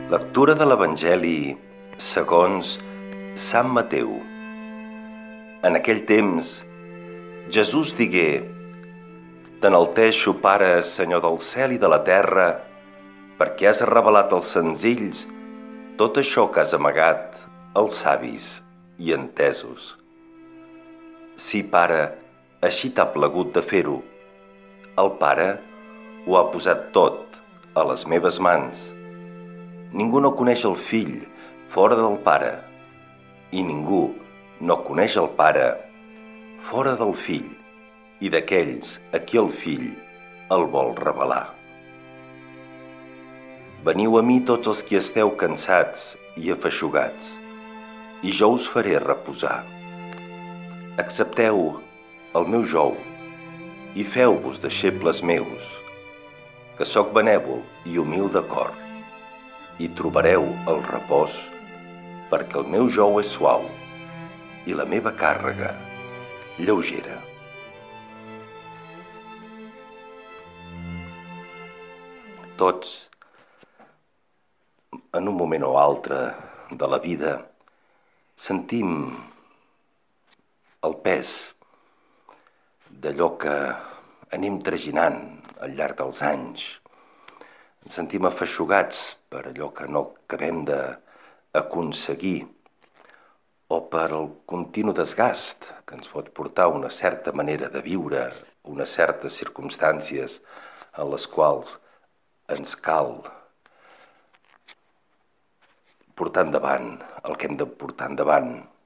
Lectura de l'Evangeli segons Sant Mateu. En aquell temps, Jesús digué: «T'enalteixo, Pare, Senyor del cel i de la terra, perquè has revelat als senzills tot això que has amagat als savis i entesos. Sí, Pare, així t'ha plagut de fer-ho. El Pare ho ha posat tot a les meves mans. Ningú no coneix el Fill fora del Pare, i ningú no coneix el Pare fora del Fill i d'aquells a qui el Fill el vol revelar. Veniu a mi tots els qui esteu cansats i afeixugats, i jo us faré reposar. Accepteu el meu jou i feu-vos deixebles meus, que sóc benèvol i humil de cor, i trobareu el repòs, perquè el meu jou és suau i la meva càrrega lleugera». Tots, en un moment o altre de la vida, sentim el pes d'allò que anem traginant al llarg dels anys. Ens sentim afeixugats per allò que no acabem d'aconseguir o per el continu desgast que ens pot portar una certa manera de viure, unes certes circumstàncies en les quals ens cal portar endavant el que hem de portar endavant.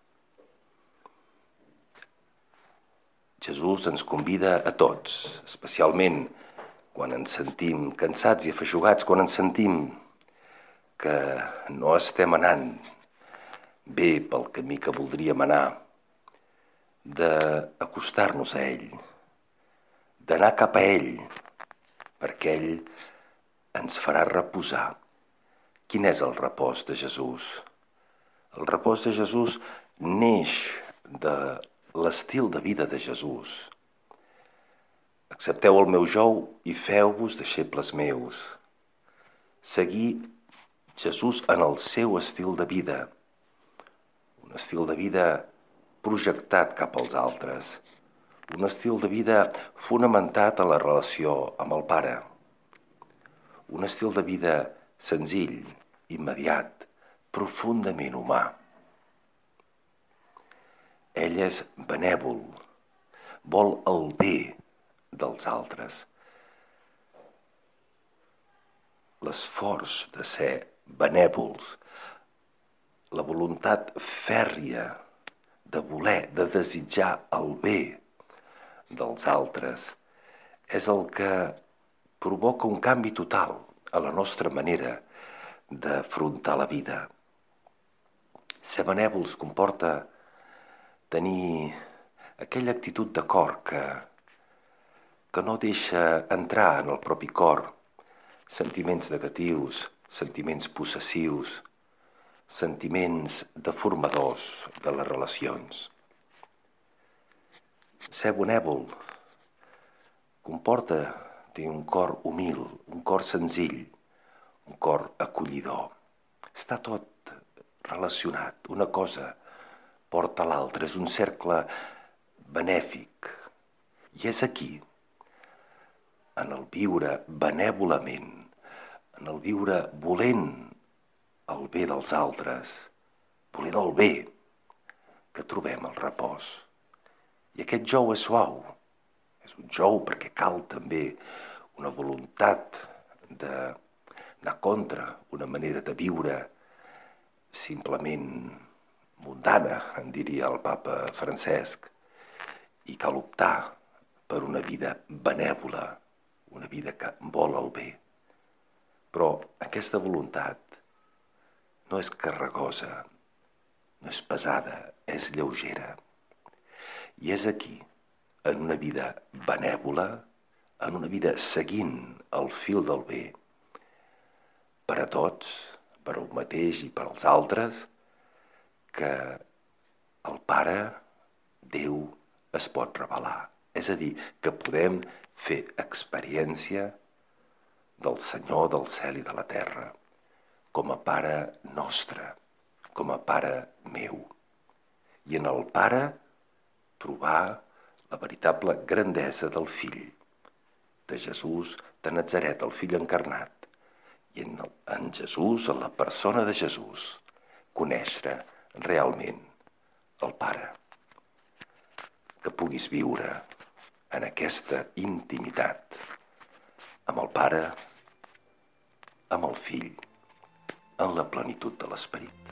Jesús ens convida a tots, especialment quan ens sentim cansats i afeixugats, quan ens sentim que no estem anant bé pel camí que voldríem anar, d'acostar-nos a ell, d'anar cap a ell, perquè ell ens farà reposar. Quin és el repòs de Jesús? El repòs de Jesús neix de l'estil de vida de Jesús. Accepteu el meu jou i feu-vos deixebles meus. Seguir Jesús en el seu estil de vida, un estil de vida projectat cap als altres, un estil de vida fonamentat en la relació amb el Pare, un estil de vida senzill, immediat, profundament humà. Ell és benèvol, vol el bé dels altres. L'esforç de ser benèvols, la voluntat fèrria de voler, de desitjar el bé dels altres, és el que provoca un canvi total a la nostra manera d'afrontar la vida. Ser benèvols comporta tenir aquella actitud de cor que no deixa entrar en el propi cor sentiments negatius, sentiments possessius, sentiments deformadors de les relacions. Ser benèvol comporta tenir un cor humil, un cor senzill, un cor acollidor. Està tot relacionat, una cosa porta a l'altra, és un cercle benèfic. I és aquí, en el viure benèvolament, en el viure volent el bé dels altres, volent el bé, que trobem el repòs. I aquest jou és suau, és un jou perquè cal també una voluntat d'anar contra una manera de viure simplement mundana, en diria el papa Francesc, i cal optar per una vida benèvola, una vida que vol el bé. Però aquesta voluntat no és carregosa, no és pesada, és lleugera. I és aquí, en una vida benèvola, en una vida seguint el fil del bé, per a tots, per a un mateix i per als altres, que el Pare, Déu, es pot revelar. És a dir, que podem fer experiència del Senyor del cel i de la terra, com a Pare nostre, com a Pare meu. I en el Pare trobar la veritable grandesa del Fill, de Jesús de Natzaret, el Fill encarnat, i en Jesús, en la persona de Jesús, conèixer realment el Pare. Que puguis viure en aquesta intimitat amb el Pare, amb el Fill, en la plenitud de l'Esperit.